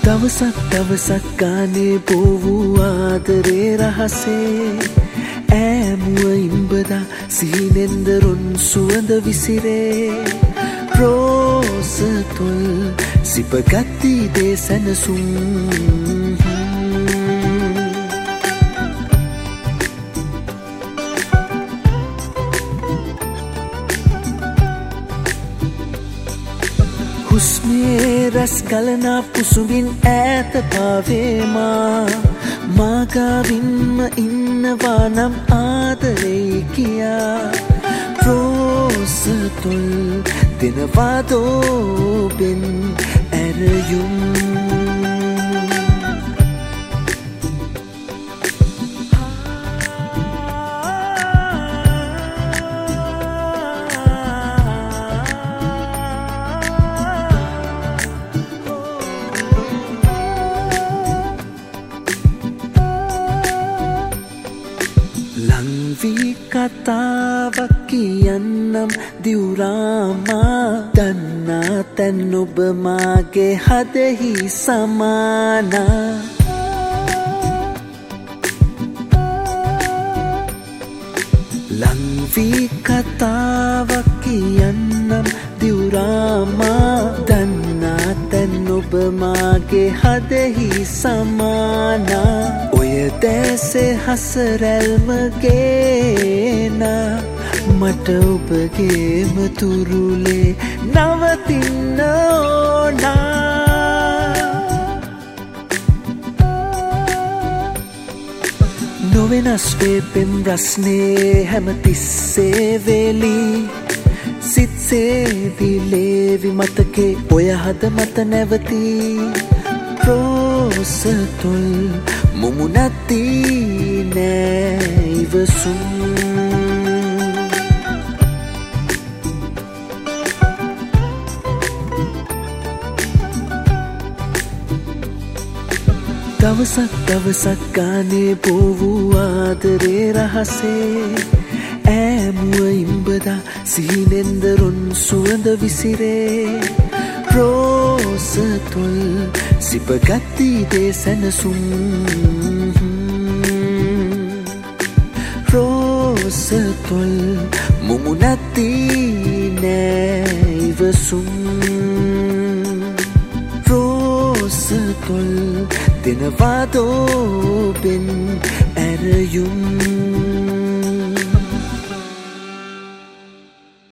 දවසක් ගානේ බොවූ ආදරේ රහසේ ඈමුව ඉම්බදා සීනෙන්දරුන් සුවඳ විසිරේ රෝස තුල් සිපගත්ති දේ සැනසුම් හුස්මේ රැස් ගලනා පුසුඹින් ඈත පාවේමා මාගාවින්ම ඉන්නවා නම් ආදරේ කියා රෝස තුල් දෙනවාදෝබෙන් ඇරයුම් ලංවී කතාවක් කියන්නම් දිවුරාමා දන්නා තැන් ඔබ මාගේ හදෙහි සමානා ලංවී කතාවක් කියන්නම් දිවුරාමා දන්නා තැන් ඔබ මාගේ හදෙහි සමානා ඔය දැසේ හසරැල්මගේන මට ඔබගේම තුරුලේ නවතින්න ඕනා නොවෙනස් වේ පෙම් රස්නේ හැමතිස්සේ වේලී සිත්සේ විලේවි මතකේ ඔය හද මත නැවතී රෝස තුල් මුමුණති නෑ ඉවසුම් දවසක් ගානේ බොවූ ආදරේ රහසේ ඈමුව ඉම්බදා සීනෙන්දරුන් සුවඳ විසිරේ රෝස තුල් සිපගත්ති දේ සැනසුම් රෝස තුල් මුමුණති නෑ ඉවසුම් රෝස තුල් දෙනවාදෝබෙන් ඇරයුම්